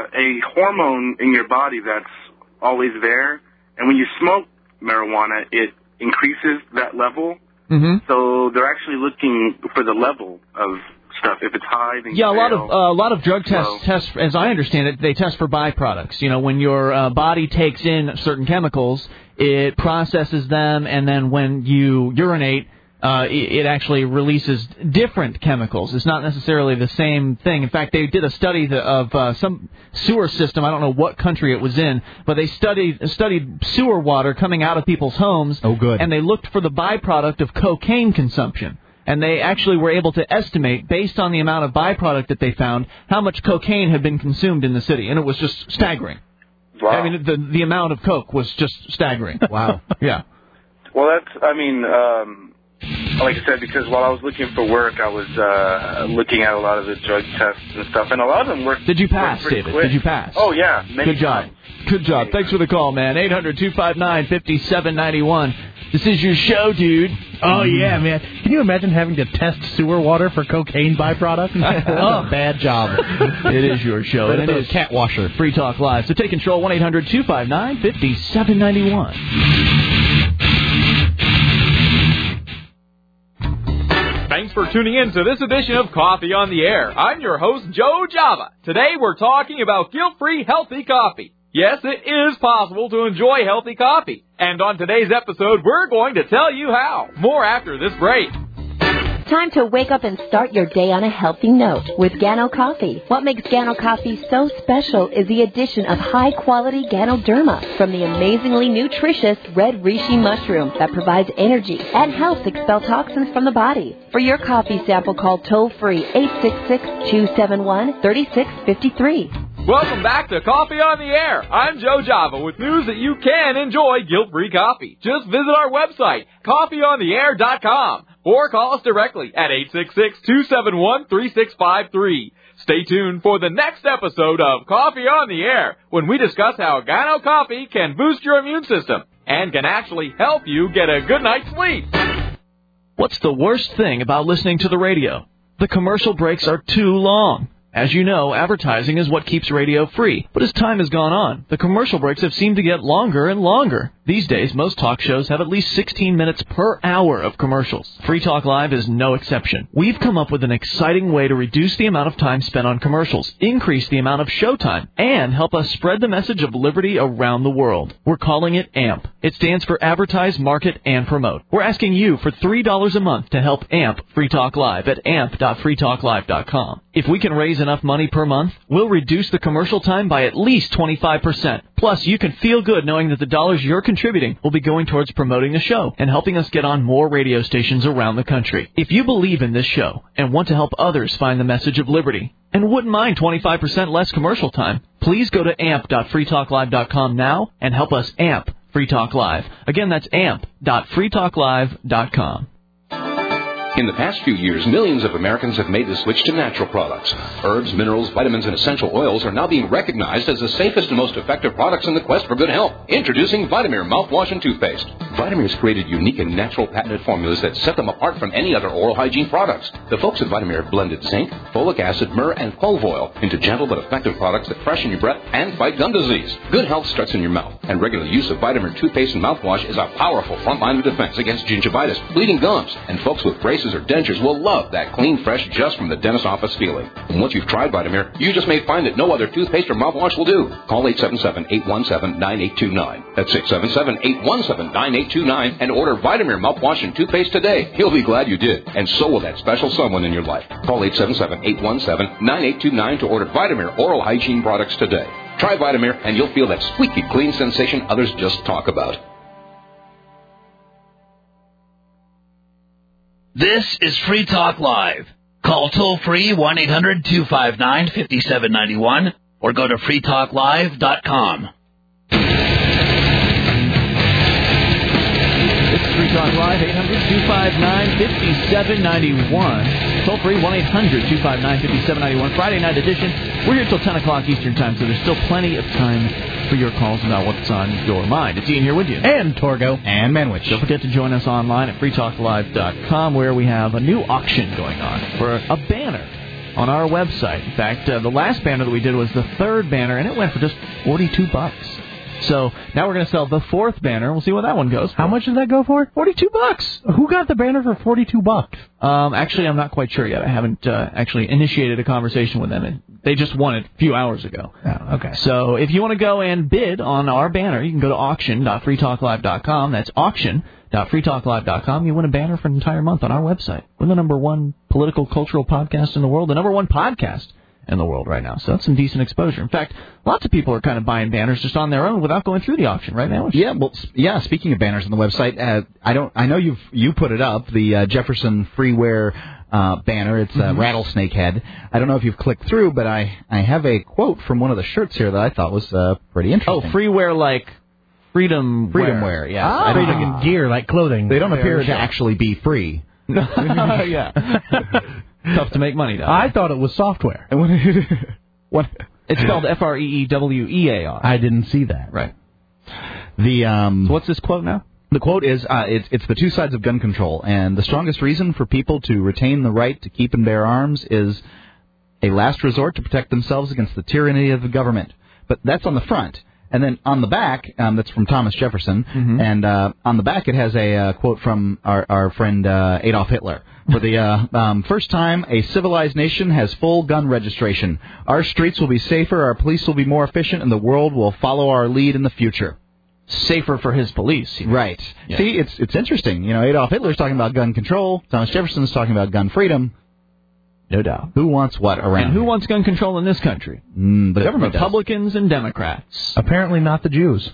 a hormone in your body that's always there, and when you smoke marijuana, it increases that level. Mm-hmm. So they're actually looking for the level of stuff. If it's high, then Yeah, a you lot fail. of uh, a lot of drug tests Well- test, as I understand it, they test for byproducts. You know, when your uh, body takes in certain chemicals, it processes them, and then when you urinate, uh, it, it actually releases different chemicals. It's not necessarily the same thing. In fact, they did a study that, of uh, some sewer system. I don't know what country it was in, but they studied studied sewer water coming out of people's homes. Oh, good. And they looked for the byproduct of cocaine consumption. And they actually were able to estimate, based on the amount of byproduct that they found, how much cocaine had been consumed in the city. And it was just staggering. Wow. I mean, the the amount of coke was just staggering. Wow. Yeah. Well, that's, I mean, um, like I said, because while I was looking for work, I was uh, looking at a lot of the drug tests and stuff, and a lot of them worked. Did you pass, pretty David? quick. Did you pass? Oh, yeah. Many Good job. times. Good job. Thanks for the call, man. eight hundred two five nine five seven nine one. This is your show, dude. Oh, yeah, man. Can you imagine having to test sewer water for cocaine byproducts? Oh, bad job. It is your show. Right And at it the is cat washer. Free Talk Live. So take control, one eight hundred two five nine five seven nine one. Thanks for tuning in to this edition of Coffee on the Air. I'm your host, Joe Java. Today we're talking about guilt-free healthy coffee. Yes, it is possible to enjoy healthy coffee. And on today's episode, we're going to tell you how. More after this break. Time to wake up and start your day on a healthy note with Gano Coffee. What makes Gano Coffee so special is the addition of high-quality Ganoderma from the amazingly nutritious red reishi mushroom that provides energy and helps expel toxins from the body. For your coffee sample, call toll-free eight six six, two seven one, three six five three. Welcome back to Coffee on the Air. I'm Joe Java with news that you can enjoy guilt-free coffee. Just visit our website, coffee on the air dot com, or call us directly at eight six six, two seven one, three six five three. Stay tuned for the next episode of Coffee on the Air, when we discuss how Gano Coffee can boost your immune system and can actually help you get a good night's sleep. What's the worst thing about listening to the radio? The commercial breaks are too long. As you know, advertising is what keeps radio free. But as time has gone on, the commercial breaks have seemed to get longer and longer. These days, most talk shows have at least sixteen minutes per hour of commercials. Free Talk Live is no exception. We've come up with an exciting way to reduce the amount of time spent on commercials, increase the amount of showtime, and help us spread the message of liberty around the world. We're calling it AMP. It stands for Advertise, Market, and Promote. We're asking you for three dollars a month to help AMP Free Talk Live at amp dot free talk live dot com. If we can raise enough money per month, we'll reduce the commercial time by at least twenty-five percent. Plus, you can feel good knowing that the dollars you're contributing will be going towards promoting the show and helping us get on more radio stations around the country. If you believe in this show and want to help others find the message of liberty and wouldn't mind twenty-five percent less commercial time, please go to amp dot free talk live dot com now and help us amp Free Talk Live. Again, that's amp dot free talk live dot com. In the past few years, millions of Americans have made the switch to natural products. Herbs, minerals, vitamins, and essential oils are now being recognized as the safest and most effective products in the quest for good health. Introducing Vitamir mouthwash and toothpaste. Vitamir's created unique and natural patented formulas that set them apart from any other oral hygiene products. The folks at Vitamir have blended zinc, folic acid, myrrh, and clove oil into gentle but effective products that freshen your breath and fight gum disease. Good health starts in your mouth, and regular use of Vitamir toothpaste and mouthwash is a powerful front line of defense against gingivitis, bleeding gums, and folks with braces or dentures will love that clean, fresh, just from the dentist's office feeling. And once you've tried Vitamir, you just may find that no other toothpaste or mouthwash will do. Call eight seven seven, eight one seven, nine eight two nine. That's eight seven seven, eight one seven, nine eight two nine and order Vitamir mouthwash and toothpaste today. You'll be glad you did, and so will that special someone in your life. Call eight seven seven, eight one seven, nine eight two nine to order Vitamir oral hygiene products today. Try Vitamir and you'll feel that squeaky clean sensation others just talk about. This is Free Talk Live. Call toll-free one eight hundred two five nine five seven nine one or go to free talk live dot com. This is Free Talk Live, eight hundred two five nine five seven nine one. Toll-free one eight hundred two five nine five seven nine one. Friday night edition. We're here till ten o'clock Eastern Time, so there's still plenty of time for your calls about what's on your mind. It's Ian here with you. And Torgo. And Manwich. Don't forget to join us online at free talk live dot com, where we have a new auction going on for a banner on our website. In fact, uh, the last banner that we did was the third banner, and it went for just forty-two bucks. So now we're going to sell the fourth banner. We'll see what that one goes for. How much does that go for? forty-two bucks. Who got the banner for forty-two bucks? Um, actually, I'm not quite sure yet. I haven't uh, actually initiated a conversation with them. And they just won it a few hours ago. Oh, okay. So if you want to go and bid on our banner, you can go to auction dot free talk live dot com. That's auction dot free talk live dot com. You win a banner for an entire month on our website. We're the number one political, cultural podcast in the world, the number one podcast in the world right now. So that's some decent exposure. In fact, lots of people are kind of buying banners just on their own without going through the auction, right now? Yeah, well, yeah. Speaking of banners on the website, uh, I don't. I know you've you put it up, the uh, Jefferson Freeware uh, banner. It's a mm-hmm. rattlesnake head. I don't know if you've clicked through, but I I have a quote from one of the shirts here that I thought was uh, pretty interesting. Oh, freeware like freedom Freedom wear, yes. Ah. I don't Freedom think- gear like clothing. They don't There appear we to go. actually be free. yeah. Tough to make money, though. I thought it was software. What? It's spelled F R E E W E A R. I didn't see that. Right. The um. So what's this quote now? The quote is, uh, it's, it's the two sides of gun control, and the strongest reason for people to retain the right to keep and bear arms is a last resort to protect themselves against the tyranny of the government. But that's on the front. And then on the back, um, that's from Thomas Jefferson, Mm-hmm. and uh, on the back it has a uh, quote from our, our friend uh, Adolf Hitler. For the uh, um, first time, a civilized nation has full gun registration. Our streets will be safer, our police will be more efficient, and the world will follow our lead in the future. Safer for his police. Right. Yeah. See, it's it's interesting. You know, Adolf Hitler's talking about gun control. Thomas Jefferson's talking about gun freedom. No doubt. Who wants what around? And who wants gun control in this country? Mm, the government does. Republicans and Democrats. Apparently not the Jews.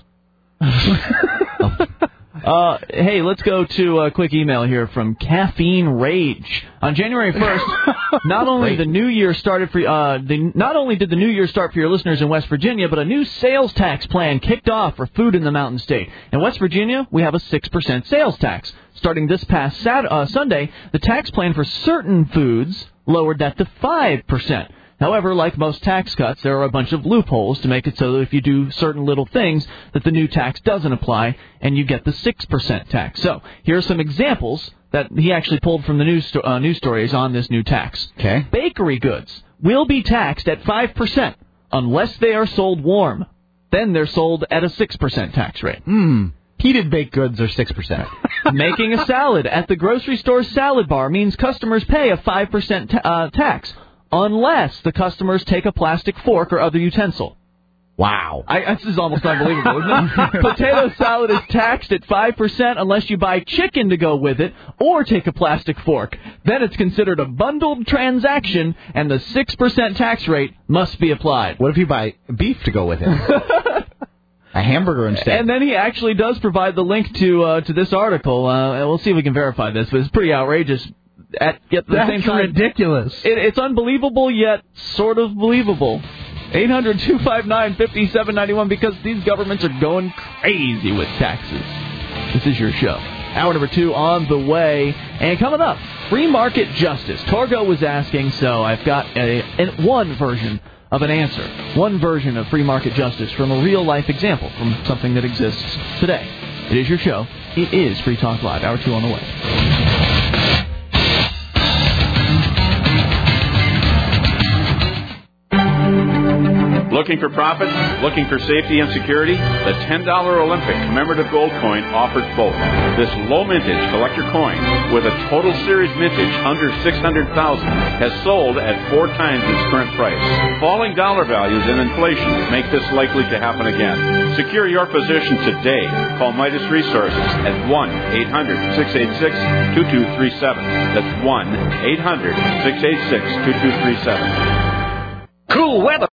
Uh, hey, let's go to a quick email here from Caffeine Rage. On January first, not only the new year started for uh, the, not only did the new year start for your listeners in West Virginia, but a new sales tax plan kicked off for food in the Mountain State. In West Virginia, we have a six percent sales tax. Starting this past Sat- uh, Sunday, the tax plan for certain foods lowered that to five percent. However, like most tax cuts, there are a bunch of loopholes to make it so that if you do certain little things, that the new tax doesn't apply, and you get the six percent tax. So, here are some examples that he actually pulled from the news, sto- uh, news stories on this new tax. Okay. Bakery goods will be taxed at five percent unless they are sold warm. Then they're sold at a six percent tax rate. Hmm. Heated baked goods are six percent. Making a salad at the grocery store's salad bar means customers pay a five percent ta- uh, tax. Unless the customers take a plastic fork or other utensil. Wow. I, this is almost unbelievable, isn't it? Potato salad is taxed at five percent unless you buy chicken to go with it or take a plastic fork. Then it's considered a bundled transaction, and the six percent tax rate must be applied. What if you buy beef to go with it? A hamburger instead. And then he actually does provide the link to uh, to this article, uh, and we'll see if we can verify this, but it's pretty outrageous. At, at the That's same time, ridiculous. It, it's unbelievable, yet sort of believable. eight hundred two five nine five seven nine one, because these governments are going crazy with taxes. This is your show. Hour number two on the way. And coming up, free market justice. Torgo was asking, so I've got a, a, one version of an answer. One version of free market justice from a real-life example, from something that exists today. It is your show. It is Free Talk Live. Hour two on the way. Looking for profit? Looking for safety and security? The ten dollar Olympic commemorative gold coin offers both. This low mintage collector coin, with a total series mintage under six hundred thousand dollars, has sold at four times its current price. Falling dollar values and inflation make this likely to happen again. Secure your position today. Call Midas Resources at one eight hundred six eight six two two three seven. That's one eight hundred six eight six two two three seven. Cool weather.